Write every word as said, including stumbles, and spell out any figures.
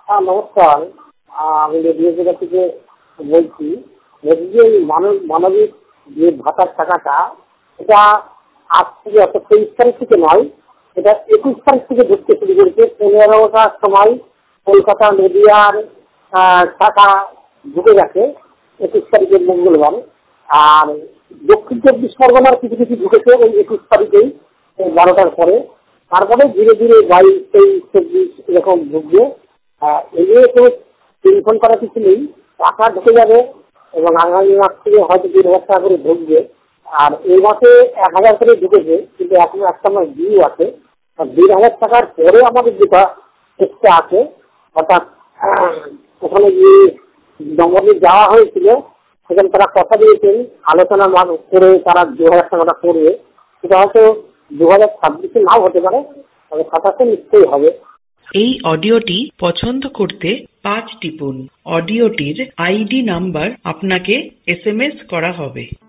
হ্যাঁ, নমস্কার। আহ, আমি রেডিও জেলা থেকে বলছি। বলছি যে এই মানব মানবিক যে ভাতার টাকাটা, এটা আজ থেকে অর্থাৎ তেইশ তারিখ থেকে নয়, এটা একুশ তারিখ থেকে ঢুকতে শুরু করেছে। পনেরোটার সময় কলকাতা নদীয়ার আহ, টাকা ঢুকে গেছে একুশ তারিখের মঙ্গলবার। আর দক্ষিণ চব্বিশ পরগনার কিছু কিছু ঢুকেছে ওই একুশ তারিখেই, এই বারোটার পরে। তারপরে ধীরে ধীরে বাইশ তেইশ চব্বিশ এরকম ঢুকবে। আহ, এগুলো তো টেনশন করার কিছু নেই, টাকা ঢুকে যাবে এবং আগামী মাস থেকে হয়তো দেড় হাজার টাকা করে ঢুকবে। আর এই মাসে এক হাজার করে ঢুকেছে, কিন্তু এখনো একটা মাস ডিউ আছে। আর দেড় হাজার টাকার পরে আমাদের যেটা চেষ্টা আছে, অর্থাৎ আহ, ওখানে গিয়ে জঙ্গলে যাওয়া হয়েছিল, সেখানে তারা কথা দিয়েছেন আলোচনা মান- করে তারা দু হাজার টাকাটা করবে। সেটা হয়তো দু হাজার ছাব্বিশে নাও হতে পারে, তবে সাতাশে নিশ্চয়ই হবে। এই অডিওটি পছন্দ করতে পাঁচ টিপুন। অডিওটির আইডি নাম্বার আপনাকে এসএমএস করা হবে।